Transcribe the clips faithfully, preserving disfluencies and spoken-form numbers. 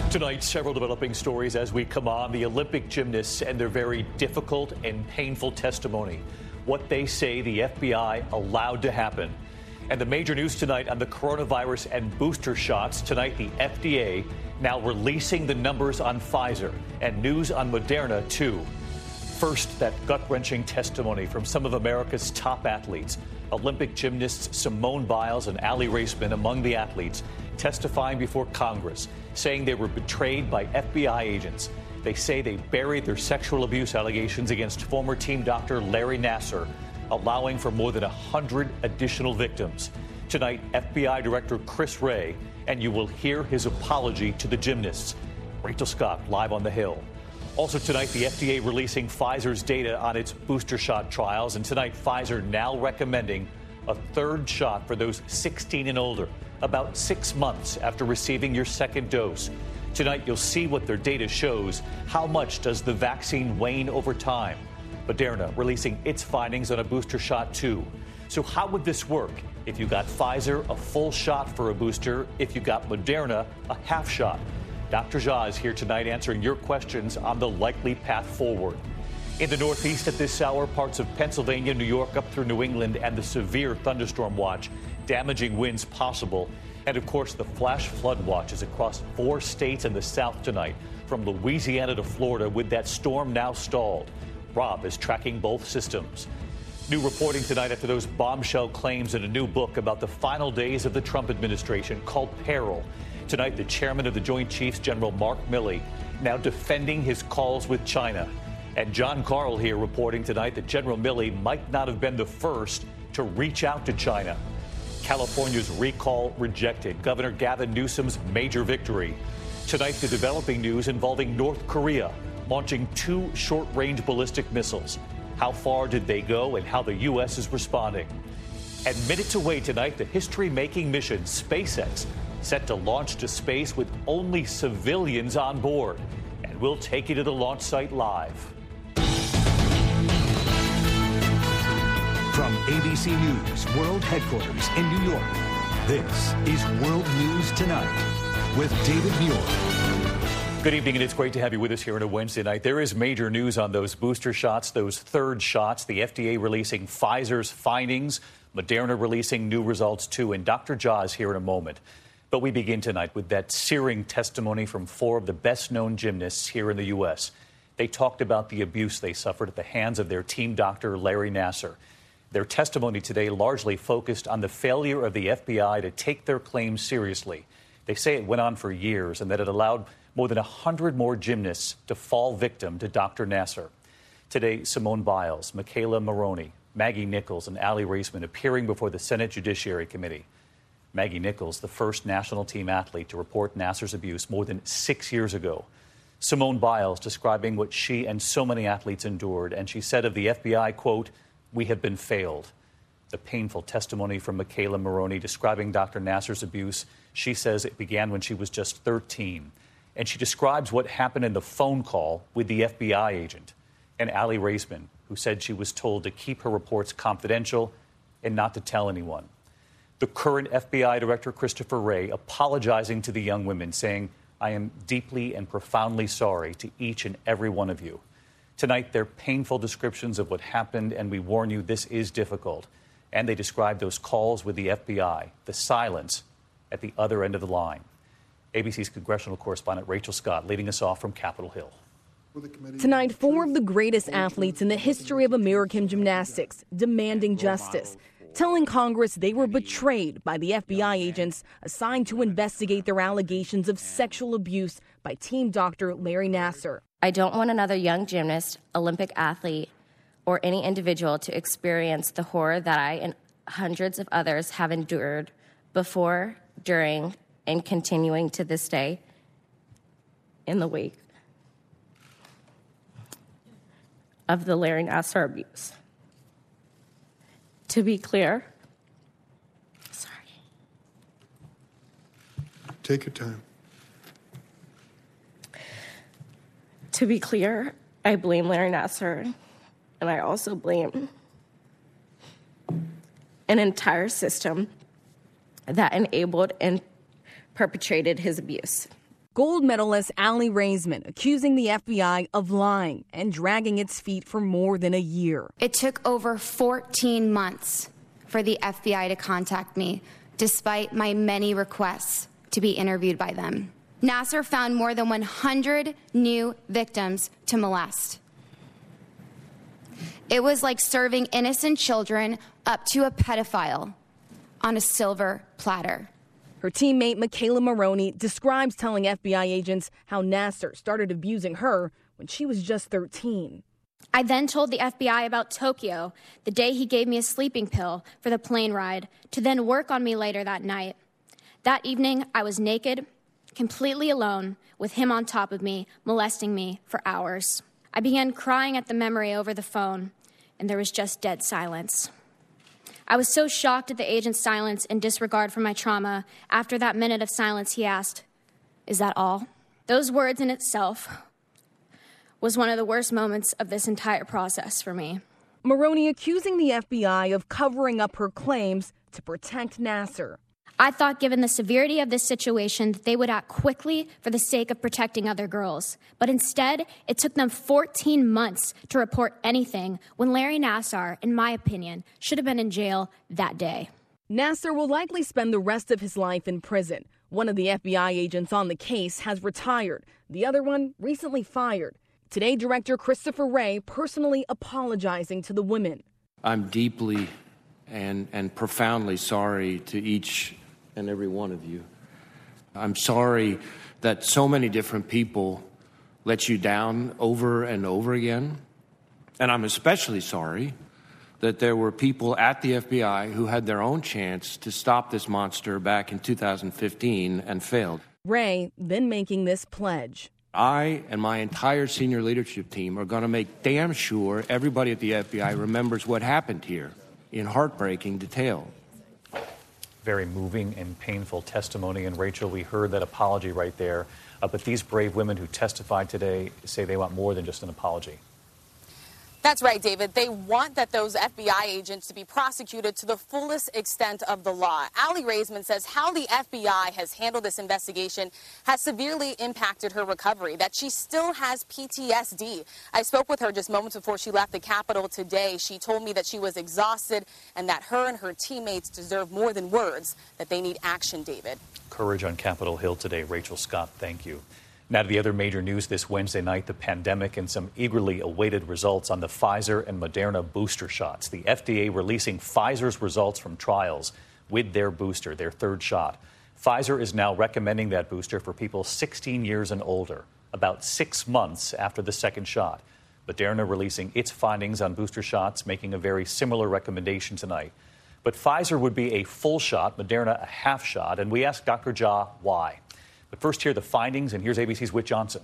Tonight, several developing stories as we come on. The Olympic gymnasts and their very difficult and painful testimony. What they say the F B I allowed to happen. And the major news tonight on the coronavirus and booster shots. Tonight, the F D A now releasing the numbers on Pfizer and news on Moderna, too. First, that gut-wrenching testimony from some of America's top athletes. Olympic gymnasts Simone Biles and Aly Raisman among the athletes testifying before Congress, saying they were betrayed by F B I agents. They say they buried their sexual abuse allegations against former team doctor Larry Nassar, allowing for more than one hundred additional victims. Tonight, F B I Director Chris Wray, and you will hear his apology to the gymnasts. Rachel Scott, live on the Hill. Also tonight, the F D A releasing Pfizer's data on its booster shot trials. And tonight, Pfizer now recommending a third shot for those sixteen and older, about six months after receiving your second dose. Tonight, you'll see what their data shows. How much does the vaccine wane over time? Moderna releasing its findings on a booster shot, too. So how would this work? If you got Pfizer, a full shot for a booster. If you got Moderna, a half shot. Doctor Jha is here tonight answering your questions on the likely path forward. In the Northeast at this hour, parts of Pennsylvania, New York, up through New England, and the severe thunderstorm watch, damaging winds possible. And, of course, the flash flood watch is across four states in the South tonight, from Louisiana to Florida, with that storm now stalled. Rob is tracking both systems. New reporting tonight after those bombshell claims in a new book about the final days of the Trump administration called Peril. Tonight, the chairman of the Joint Chiefs, General Mark Milley, now defending his calls with China. And John Carl here reporting tonight that General Milley might not have been the first to reach out to China. California's recall rejected. Governor Gavin Newsom's major victory. Tonight, the developing news involving North Korea launching two short-range ballistic missiles. How far did they go and how the U S is responding? And minutes away tonight, the history-making mission SpaceX set to launch to space with only civilians on board. And we'll take you to the launch site live. From A B C News World Headquarters in New York, this is World News Tonight with David Muir. Good evening, and it's great to have you with us here on a Wednesday night. There is major news on those booster shots, those third shots. The F D A releasing Pfizer's findings, Moderna releasing new results, too. And Doctor Jha is here in a moment. But we begin tonight with that searing testimony from four of the best-known gymnasts here in the U S. They talked about the abuse they suffered at the hands of their team doctor, Larry Nassar. Their testimony today largely focused on the failure of the F B I to take their claims seriously. They say it went on for years and that it allowed more than one hundred more gymnasts to fall victim to Doctor Nassar. Today, Simone Biles, Michaela Maroney, Maggie Nichols, and Aly Raisman appearing before the Senate Judiciary Committee. Maggie Nichols, the first national team athlete to report Nassar's abuse more than six years ago. Simone Biles describing what she and so many athletes endured, and she said of the F B I, quote, "We have been failed." The painful testimony from Michaela Maroney describing Doctor Nassar's abuse, she says it began when she was just thirteen. And she describes what happened in the phone call with the F B I agent. And Aly Raisman, who said she was told to keep her reports confidential and not to tell anyone. The current F B I Director, Christopher Wray, apologizing to the young women, saying, "I am deeply and profoundly sorry to each and every one of you." Tonight, their painful descriptions of what happened, and we warn you, this is difficult. And they describe those calls with the F B I, the silence at the other end of the line. A B C's congressional correspondent Rachel Scott leading us off from Capitol Hill. Tonight, four of the greatest athletes in the history of American gymnastics demanding justice, telling Congress they were betrayed by the F B I agents assigned to investigate their allegations of sexual abuse by team doctor Larry Nassar. I don't want another young gymnast, Olympic athlete, or any individual to experience the horror that I and hundreds of others have endured before, during, and continuing to this day in the wake of the Larry Nassar abuse. To be clear, sorry. Take your time. To be clear, I blame Larry Nassar, and I also blame an entire system that enabled and perpetrated his abuse. Gold medalist Aly Raisman accusing the F B I of lying and dragging its feet for more than a year. It took over fourteen months for the F B I to contact me, despite my many requests to be interviewed by them. Nassar found more than one hundred new victims to molest. It was like serving innocent children up to a pedophile on a silver platter. Her teammate Michaela Maroney describes telling F B I agents how Nassar started abusing her when she was just thirteen. I then told the F B I about Tokyo the day he gave me a sleeping pill for the plane ride to then work on me later that night. That evening, I was naked, completely alone, with him on top of me, molesting me for hours. I began crying at the memory over the phone, and there was just dead silence. I was so shocked at the agent's silence and disregard for my trauma. After that minute of silence, he asked, "Is that all?" Those words in itself was one of the worst moments of this entire process for me. Maroney accusing the F B I of covering up her claims to protect Nassar. I thought, given the severity of this situation, that they would act quickly for the sake of protecting other girls. But instead, it took them fourteen months to report anything when Larry Nassar, in my opinion, should have been in jail that day. Nassar will likely spend the rest of his life in prison. One of the F B I agents on the case has retired. The other one recently fired. Today, Director Christopher Wray personally apologizing to the women. I'm deeply and, and profoundly sorry to each and every one of you. I'm sorry that so many different people let you down over and over again. And I'm especially sorry that there were people at the F B I who had their own chance to stop this monster back in two thousand fifteen and failed. Wray then making this pledge. I and my entire senior leadership team are going to make damn sure everybody at the F B I remembers what happened here in heartbreaking detail. Very moving and painful testimony. And Rachel, we heard that apology right there. Uh, but these brave women who testified today say they want more than just an apology. That's right, David. They want that those F B I agents to be prosecuted to the fullest extent of the law. Aly Raisman says how the F B I has handled this investigation has severely impacted her recovery, that she still has P T S D. I spoke with her just moments before she left the Capitol today. She told me that she was exhausted and that her and her teammates deserve more than words, that they need action, David. Courage on Capitol Hill today. Rachel Scott, thank you. Now to the other major news this Wednesday night, the pandemic and some eagerly awaited results on the Pfizer and Moderna booster shots. The F D A releasing Pfizer's results from trials with their booster, their third shot. Pfizer is now recommending that booster for people sixteen years and older, about six months after the second shot. Moderna releasing its findings on booster shots, making a very similar recommendation tonight. But Pfizer would be a full shot, Moderna a half shot, and we asked Doctor Jha why. But first, here are the findings, and here's A B C's Whit Johnson.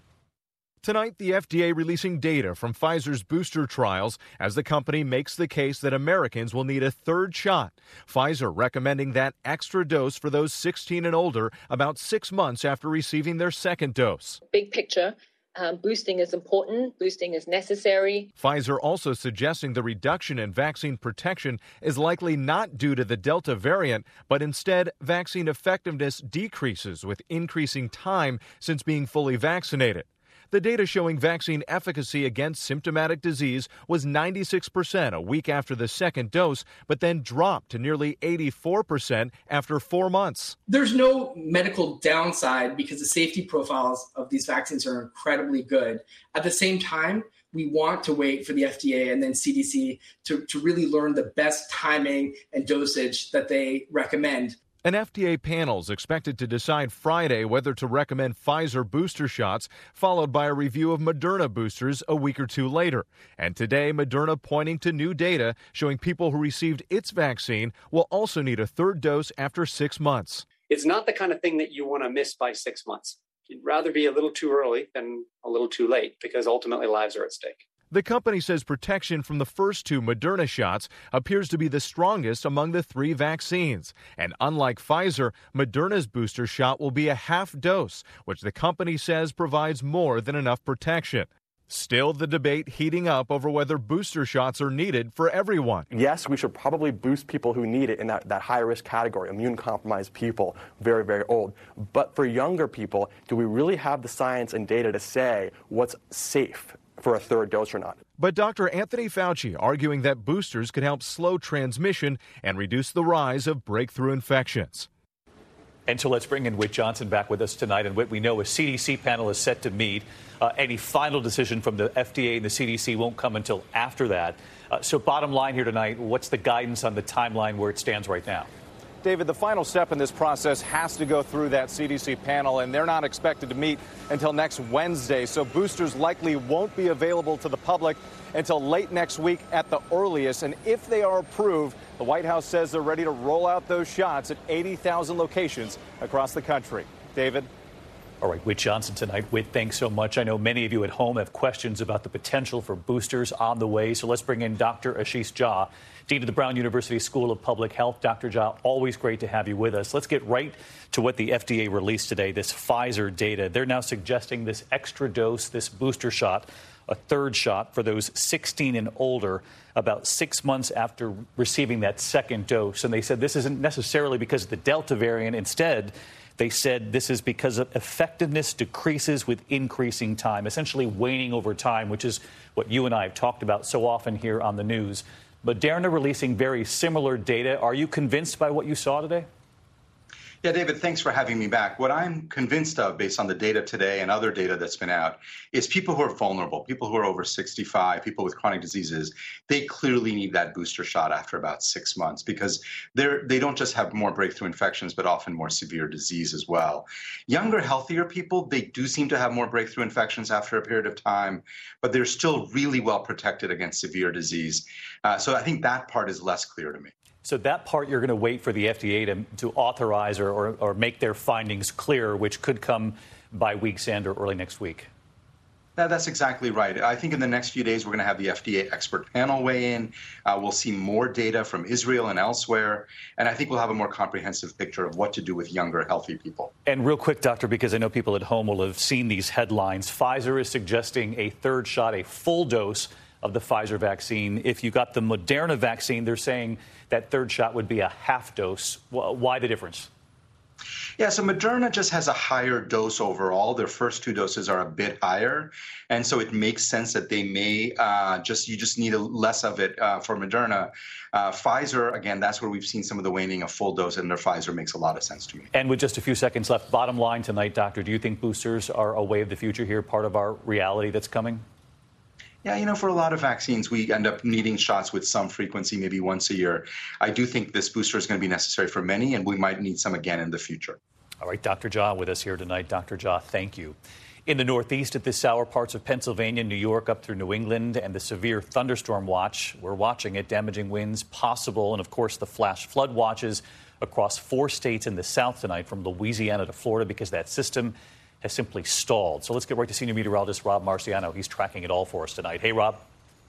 Tonight, the F D A releasing data from Pfizer's booster trials as the company makes the case that Americans will need a third shot. Pfizer recommending that extra dose for those sixteen and older about six months after receiving their second dose. Big picture. Um, boosting is important. Boosting is necessary. Pfizer also suggesting the reduction in vaccine protection is likely not due to the Delta variant, but instead vaccine effectiveness decreases with increasing time since being fully vaccinated. The data showing vaccine efficacy against symptomatic disease was ninety-six percent a week after the second dose, but then dropped to nearly eighty-four percent after four months. There's no medical downside because the safety profiles of these vaccines are incredibly good. At the same time, we want to wait for the F D A and then C D C to, to really learn the best timing and dosage that they recommend. An F D A panel is expected to decide Friday whether to recommend Pfizer booster shots, followed by a review of Moderna boosters a week or two later. And today, Moderna pointing to new data showing people who received its vaccine will also need a third dose after six months. It's not the kind of thing that you want to miss by six months. You'd rather be a little too early than a little too late because ultimately lives are at stake. The company says protection from the first two Moderna shots appears to be the strongest among the three vaccines. And unlike Pfizer, Moderna's booster shot will be a half dose, which the company says provides more than enough protection. Still, the debate heating up over whether booster shots are needed for everyone. Yes, we should probably boost people who need it in that, that high-risk category, immune-compromised people, very, very old. But for younger people, do we really have the science and data to say what's safe for a third dose or not? But Doctor Anthony Fauci arguing that boosters could help slow transmission and reduce the rise of breakthrough infections. And so let's bring in Whit Johnson back with us tonight. And Whit, we know a C D C panel is set to meet. Uh, any final decision from the F D A and the C D C won't come until after that. Uh, so bottom line here tonight, what's the guidance on the timeline where it stands right now? David, the final step in this process has to go through that C D C panel, and they're not expected to meet until next Wednesday. So boosters likely won't be available to the public until late next week at the earliest. And if they are approved, the White House says they're ready to roll out those shots at eighty thousand locations across the country. David? All right, Whit Johnson tonight. Whit, thanks so much. I know many of you at home have questions about the potential for boosters on the way. So let's bring in Doctor Ashish Jha, Dean of the Brown University School of Public Health. Doctor Jha, always great to have you with us. Let's get right to what the F D A released today, this Pfizer data. They're now suggesting this extra dose, this booster shot, a third shot for those sixteen and older, about six months after receiving that second dose. And they said this isn't necessarily because of the Delta variant. Instead, they said this is because of effectiveness decreases with increasing time, essentially waning over time, which is what you and I have talked about so often here on the news. Moderna releasing very similar data. Are you convinced by what you saw today? Yeah, David, thanks for having me back. What I'm convinced of, based on the data today and other data that's been out, is people who are vulnerable, people who are over sixty-five, people with chronic diseases, they clearly need that booster shot after about six months because they're, they don't just have more breakthrough infections, but often more severe disease as well. Younger, healthier people, they do seem to have more breakthrough infections after a period of time, but they're still really well protected against severe disease. Uh, so I think that part is less clear to me. So that part you're going to wait for the F D A to, to authorize or, or, or make their findings clear, which could come by week's end or early next week. Yeah, that's exactly right. I think in the next few days, we're going to have the F D A expert panel weigh in. Uh, we'll see more data from Israel and elsewhere. And I think we'll have a more comprehensive picture of what to do with younger, healthy people. And real quick, Doctor, because I know people at home will have seen these headlines, Pfizer is suggesting a third shot, a full dose of the Pfizer vaccine. If you got the Moderna vaccine, they're saying that third shot would be a half dose. Why the difference? Yeah, so Moderna just has a higher dose overall. Their first two doses are a bit higher. And so it makes sense that they may uh, just, you just need a less of it uh, for Moderna. Uh, Pfizer, again, that's where we've seen some of the waning of full dose, and their Pfizer makes a lot of sense to me. And with just a few seconds left, bottom line tonight, Doctor, do you think boosters are a way of the future here, part of our reality that's coming? Yeah, you know, for a lot of vaccines, we end up needing shots with some frequency, maybe once a year. I do think this booster is going to be necessary for many, and we might need some again in the future. All right, Doctor Jha with us here tonight. Doctor Jha, thank you. In the Northeast at this hour, parts of Pennsylvania, New York, up through New England, and the severe thunderstorm watch. We're watching it, damaging winds possible, and of course the flash flood watches across four states in the South tonight, from Louisiana to Florida, because that system has simply stalled. So let's get right to senior meteorologist Rob Marciano. He's tracking it all for us tonight. Hey, Rob.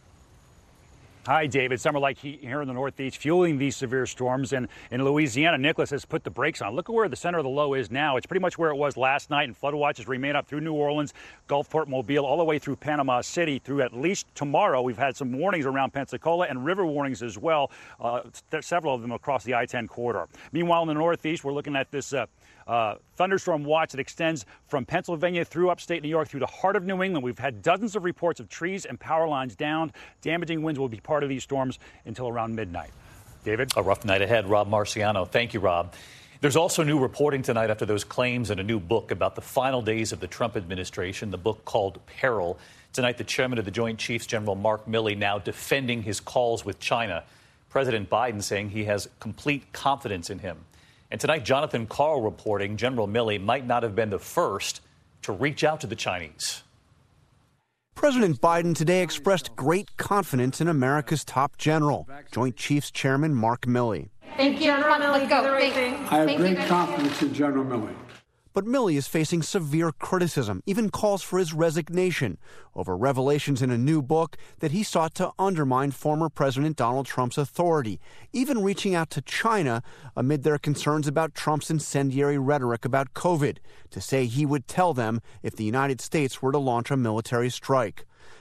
Hi, David. Summer like heat here in the Northeast, fueling these severe storms. And in Louisiana, Nicholas has put the brakes on. Look at where the center of the low is now. It's pretty much where it was last night, and flood watches remain up through New Orleans, Gulfport, Mobile, all the way through Panama City through at least tomorrow. We've had some warnings around Pensacola and river warnings as well, uh, several of them across the I ten corridor. Meanwhile, in the Northeast, we're looking at this uh, Uh, thunderstorm watch that extends from Pennsylvania through upstate New York through the heart of New England. We've had dozens of reports of trees and power lines down. Damaging winds will be part of these storms until around midnight. David? A rough night ahead. Rob Marciano. Thank you, Rob. There's also new reporting tonight after those claims and a new book about the final days of the Trump administration, the book called Peril. Tonight, the chairman of the Joint Chiefs, General Mark Milley, now defending his calls with China. President Biden saying he has complete confidence in him. And tonight, Jonathan Karl reporting General Milley might not have been the first to reach out to the Chinese. President Biden today expressed great confidence in America's top general, Joint Chiefs Chairman Mark Milley. Thank you, General Milley. Let's go. I have great confidence in General Milley. But Milley is facing severe criticism, even calls for his resignation, over revelations in a new book that he sought to undermine former President Donald Trump's authority, even reaching out to China amid their concerns about Trump's incendiary rhetoric about COVID, to say he would tell them if the United States were to launch a military strike.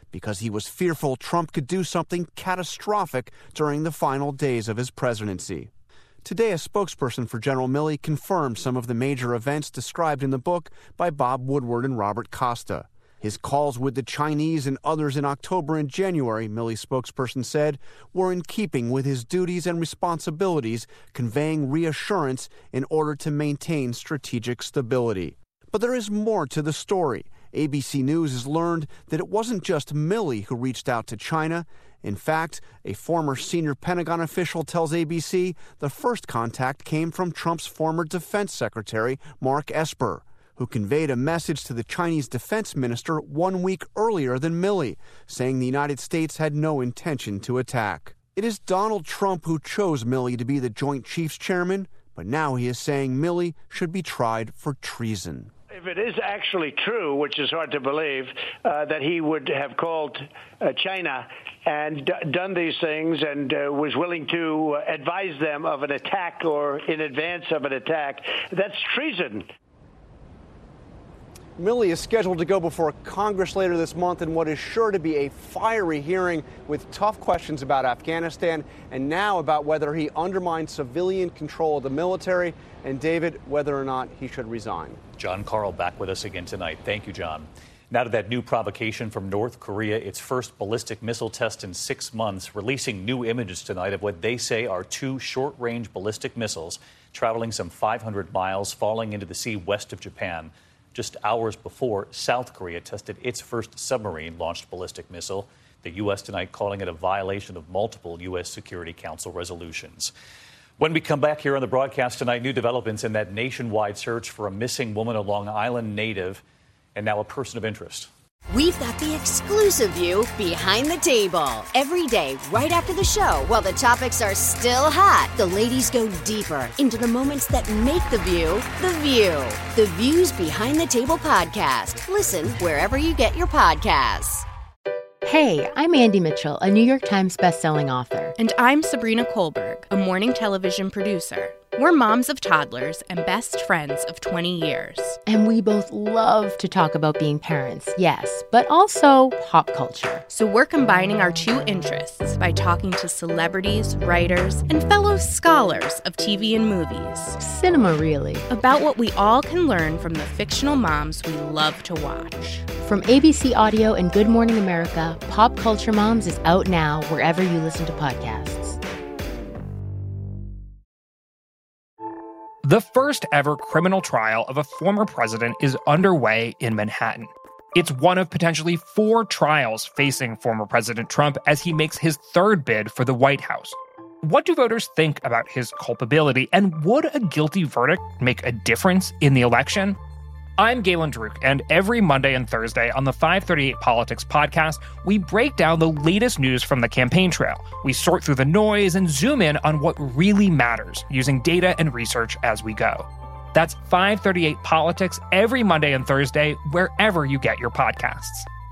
because he was fearful Trump could do something catastrophic during the final days of his presidency. Today, a spokesperson for General Milley confirmed some of the major events described in the book by Bob Woodward and Robert Costa. His calls with the Chinese and others in October and January, Milley's spokesperson said, were in keeping with his duties and responsibilities, conveying reassurance in order to maintain strategic stability. But there is more to the story. A B C News has learned that it wasn't just Milley who reached out to China. In fact, a former senior Pentagon official tells A B C the first contact came from Trump's former defense secretary, Mark Esper, who conveyed a message to the Chinese defense minister one week earlier than Milley, saying the United States had no intention to attack. It is Donald Trump who chose Milley to be the Joint Chiefs chairman, but now he is saying Milley should be tried for treason. If it is actually true, which is hard to believe, uh, that he would have called uh, China and d- done these things and uh, was willing to advise them of an attack or in advance of an attack, that's treason. Milley is scheduled to go before Congress later this month in what is sure to be a fiery hearing with tough questions about Afghanistan and now about whether he undermined civilian control of the military and, David, whether or not he should resign. John Carl back with us again tonight. Thank you, John. Now to that new provocation from North Korea, its first ballistic missile test in six months, releasing new images tonight of what they say are two short-range ballistic missiles traveling some five hundred miles, falling into the sea west of Japan. Just hours before, South Korea tested its first submarine-launched ballistic missile, the U S tonight calling it a violation of multiple U S Security Council resolutions. When we come back here on the broadcast tonight, new developments in that nationwide search for a missing woman, a Long Island native, and now a person of interest. We've got the exclusive view behind the table. Every day, right after the show, while the topics are still hot, the ladies go deeper into the moments that make the view the view. The Views Behind the Table podcast. Listen wherever you get your podcasts. Hey, I'm Andy Mitchell, a New York Times bestselling author. And I'm Sabrina Kohlberg, a morning television producer. We're moms of toddlers and best friends of twenty years. And we both love to talk about being parents, yes, but also pop culture. So we're combining our two interests by talking to celebrities, writers, and fellow scholars of T V and movies. Cinema, really. About what we all can learn from the fictional moms we love to watch. From A B C Audio and Good Morning America, Pop Culture Moms is out now wherever you listen to podcasts. The first ever criminal trial of a former president is underway in Manhattan. It's one of potentially four trials facing former President Trump as he makes his third bid for the White House. What do voters think about his culpability, and would a guilty verdict make a difference in the election? I'm Galen Druk, and every Monday and Thursday on the five thirty-eight Politics podcast, we break down the latest news from the campaign trail. We sort through the noise and zoom in on what really matters, using data and research as we go. That's five thirty-eight Politics every Monday and Thursday, wherever you get your podcasts.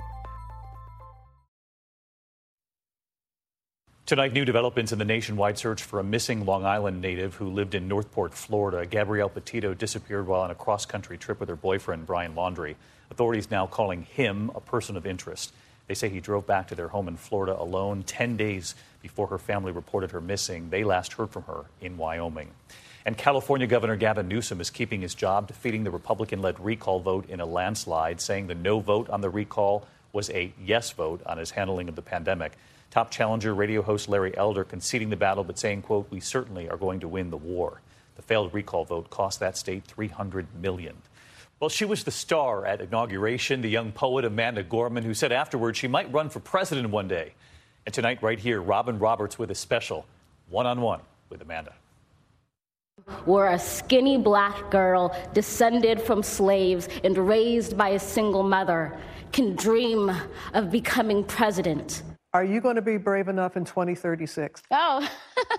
Tonight, new developments in the nationwide search for a missing Long Island native who lived in Northport, Florida. Gabrielle Petito disappeared while on a cross-country trip with her boyfriend, Brian Laundrie. Authorities now calling him a person of interest. They say he drove back to their home in Florida alone ten days before her family reported her missing. They last heard from her in Wyoming. And California Governor Gavin Newsom is keeping his job, defeating the Republican-led recall vote in a landslide, saying the no vote on the recall was a yes vote on his handling of the pandemic. Top challenger radio host Larry Elder conceding the battle, but saying, quote, "We certainly are going to win the war." The failed recall vote cost that state three hundred million dollars. Well, she was the star at inauguration, the young poet Amanda Gorman, who said afterwards she might run for president one day. And tonight, right here, Robin Roberts with a special one-on-one with Amanda. Where a skinny black girl descended from slaves and raised by a single mother can dream of becoming president. Are you going to be brave enough in twenty thirty-six? Oh,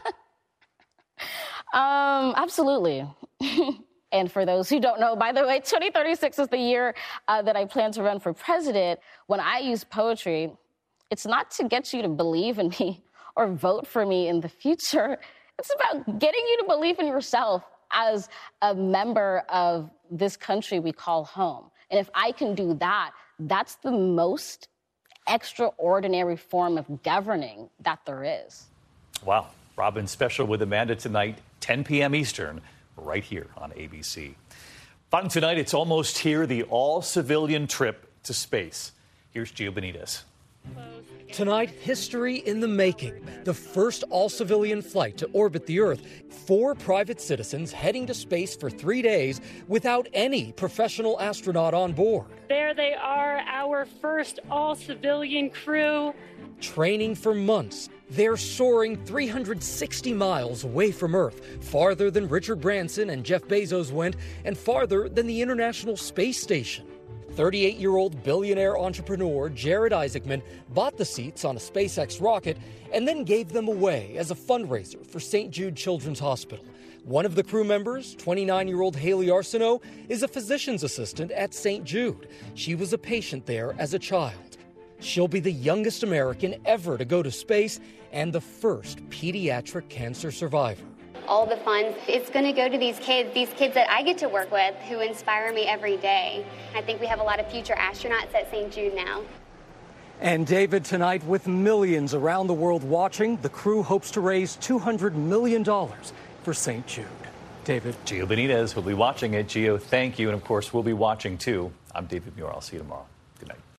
um, absolutely. And for those who don't know, by the way, twenty thirty-six is the year uh, that I plan to run for president. When I use poetry, it's not to get you to believe in me or vote for me in the future. It's about getting you to believe in yourself as a member of this country we call home. And if I can do that, that's the most extraordinary form of governing that there is. Wow. Robin Special with Amanda tonight, ten p.m. Eastern, right here on A B C. Fun tonight, it's almost here, the all-civilian trip to space. Here's Gio Benitez. Tonight, history in the making. The first all-civilian flight to orbit the Earth. Four private citizens heading to space for three days without any professional astronaut on board. There they are, our first all-civilian crew. Training for months. They're soaring three hundred sixty miles away from Earth, farther than Richard Branson and Jeff Bezos went, and farther than the International Space Station. thirty-eight-year-old billionaire entrepreneur Jared Isaacman bought the seats on a SpaceX rocket and then gave them away as a fundraiser for Saint Jude Children's Hospital. One of the crew members, twenty-nine-year-old Haley Arsenault, is a physician's assistant at Saint Jude. She was a patient there as a child. She'll be the youngest American ever to go to space and the first pediatric cancer survivor. All the funds, it's going to go to these kids, these kids that I get to work with who inspire me every day. I think we have a lot of future astronauts at Saint Jude now. And David, tonight, with millions around the world watching, the crew hopes to raise two hundred million dollars for Saint Jude. David. Gio Benitez will be watching it. Gio, thank you. And of course, we'll be watching too. I'm David Muir. I'll see you tomorrow. Good night.